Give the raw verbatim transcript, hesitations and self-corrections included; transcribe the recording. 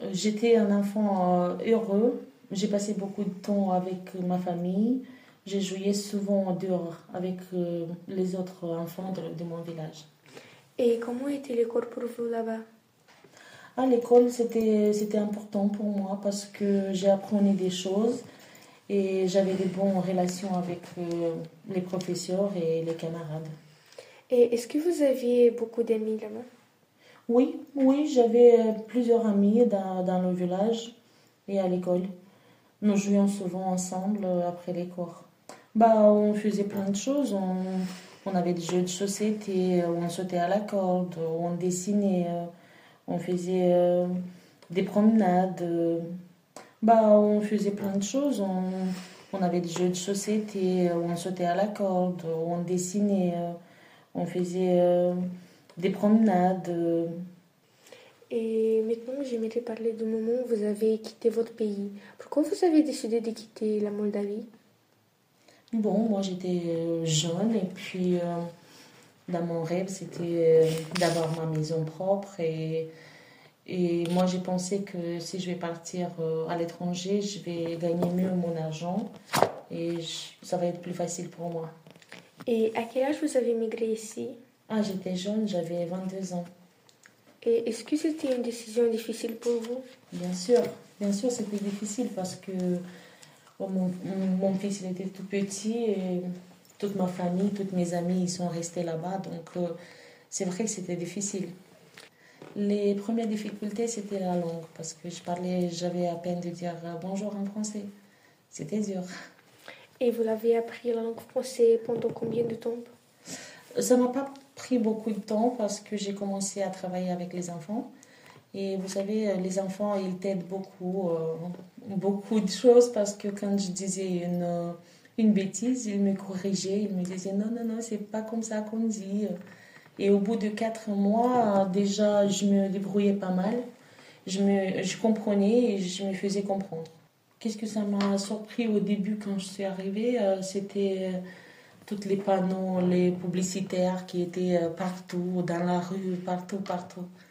J'étais un enfant euh, heureux. J'ai passé beaucoup de temps avec ma famille. J'ai joué souvent dehors avec euh, les autres enfants de, de mon village. Et comment était l'école pour vous là-bas? À l'école, c'était, c'était important pour moi parce que j'ai appris des choses et j'avais des bonnes relations avec euh, les professeurs et les camarades. Et est-ce que vous aviez beaucoup d'amis là-bas? Oui, oui, j'avais euh, plusieurs amis dans, dans le village et à l'école. Nous jouions souvent ensemble euh, après les cours. Bah, on faisait plein de choses. On, on avait des jeux de société, euh, on sautait à la corde, on dessinait, euh, on faisait euh, des promenades. euh. Bah, on faisait plein de choses. On, on avait des jeux de société, euh, on sautait à la corde, on dessinait, euh, on faisait euh, des promenades. euh. Et maintenant, j'aimerais parler du moment où vous avez quitté votre pays. Pourquoi vous avez décidé de quitter la Moldavie? Bon, moi j'étais euh, jeune et puis euh, dans mon rêve c'était euh, d'avoir ma maison propre et, et moi j'ai pensé que si je vais partir euh, à l'étranger, je vais gagner mieux mon argent et je- ça va être plus facile pour moi. Et à quel âge vous avez migré ici? Ah, j'étais jeune, j'avais vingt-deux ans. Et est-ce que c'était une décision difficile pour vous? Bien sûr, bien sûr c'était difficile parce que bon, mon, mon- mon fils il était tout petit et toute ma famille, toutes mes amies ils sont restés là-bas donc euh, c'est vrai que c'était difficile. Les premières difficultés, c'était la langue, parce que je parlais, j'avais à peine de dire euh, bonjour en français. C'était dur. Et vous l'avez appris la langue française pendant combien de temps? Ça m'a pas pris beaucoup de temps parce que j'ai commencé à travailler avec les enfants. Et vous savez, euh, les enfants, ils t'aident beaucoup, euh, beaucoup de choses parce que quand je disais une, euh, une bêtise, ils me corrigeaient, ils me disaient non, non, non, c'est pas comme ça qu'on dit. Et au bout de quatre mois, déjà, je me débrouillais pas mal. Je, me, je comprenais et je me faisais comprendre. Qu'est-ce que ça m'a surpris au début quand je suis arrivée, euh, c'était euh, tous les panneaux, les publicitaires qui étaient euh, partout, dans la rue, partout, partout.